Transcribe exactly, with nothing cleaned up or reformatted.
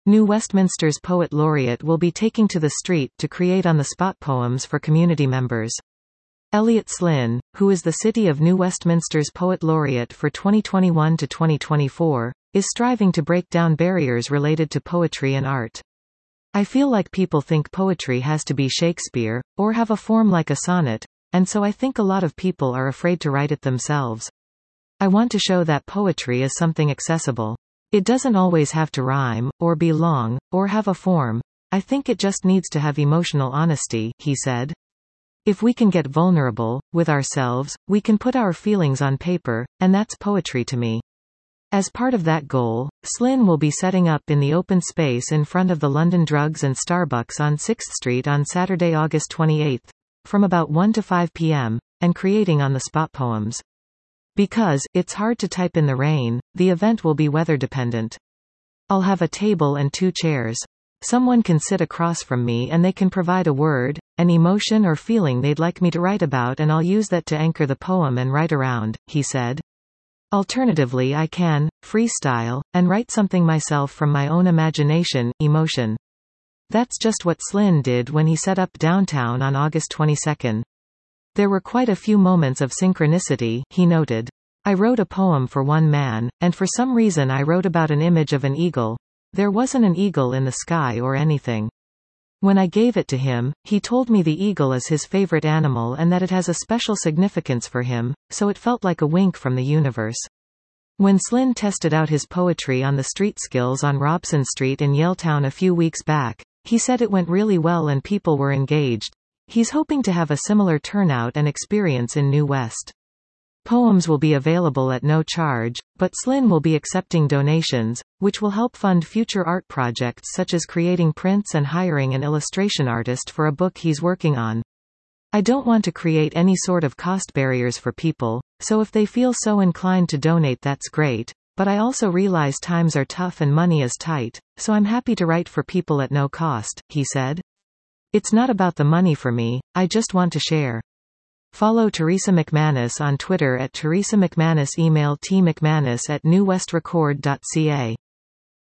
New Westminster's Poet Laureate will be taking to the street to create on-the-spot poems for community members. Elliot Slynn, who is the City of New Westminster's Poet Laureate for twenty twenty-one to twenty twenty-four, is striving to break down barriers related to poetry and art. I feel like people think poetry has to be Shakespeare, or have a form like a sonnet, and so I think a lot of people are afraid to write it themselves. I want to show that poetry is something accessible. It doesn't always have to rhyme, or be long, or have a form. I think it just needs to have emotional honesty, he said. If we can get vulnerable, with ourselves, we can put our feelings on paper, and that's poetry to me. As part of that goal, Slynn will be setting up in the open space in front of the London Drugs and Starbucks on sixth street on Saturday, August twenty-eighth, from about one to five p m, and creating on-the-spot poems. Because it's hard to type in the rain, the event will be weather dependent. I'll have a table and two chairs. Someone can sit across from me and they can provide a word, an emotion or feeling they'd like me to write about, and I'll use that to anchor the poem and write around, he said. Alternatively, I can freestyle and write something myself from my own imagination, emotion. That's just what Slynn did when he set up downtown on August twenty-second. There were quite a few moments of synchronicity, he noted. I wrote a poem for one man, and for some reason I wrote about an image of an eagle. There wasn't an eagle in the sky or anything. When I gave it to him, he told me the eagle is his favorite animal and that it has a special significance for him, so it felt like a wink from the universe. When Slynn tested out his poetry on the street skills on Robson Street in Yaletown a few weeks back, he said it went really well and people were engaged. He's hoping to have a similar turnout and experience in New West. Poems will be available at no charge, but Slynn will be accepting donations, which will help fund future art projects such as creating prints and hiring an illustration artist for a book he's working on. I don't want to create any sort of cost barriers for people, so if they feel so inclined to donate, that's great, but I also realize times are tough and money is tight, so I'm happy to write for people at no cost, he said. It's not about the money for me, I just want to share. Follow Teresa McManus on Twitter at Teresa McManus. Email t mcmanus at new west record dot c a.